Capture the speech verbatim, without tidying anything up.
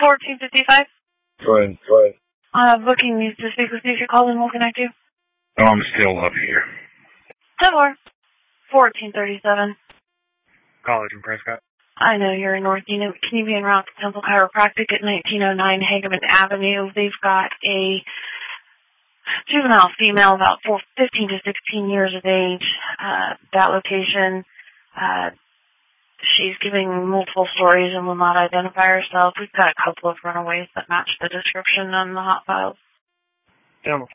fourteen fifty-five. Go ahead, go ahead. Uh, booking needs to speak with you. If you call in, we'll connect you. No, I'm still up here. ten four. fourteen thirty-seven. College in Prescott. I know you're in North Enid. Can you be en route to Temple Chiropractic at nineteen oh nine Hageman Avenue? They've got a juvenile female about four, fifteen to sixteen years of age. Uh, that location, uh, she's giving multiple stories and will not identify herself. We've got a couple of runaways that match the description on the hot files. Temple.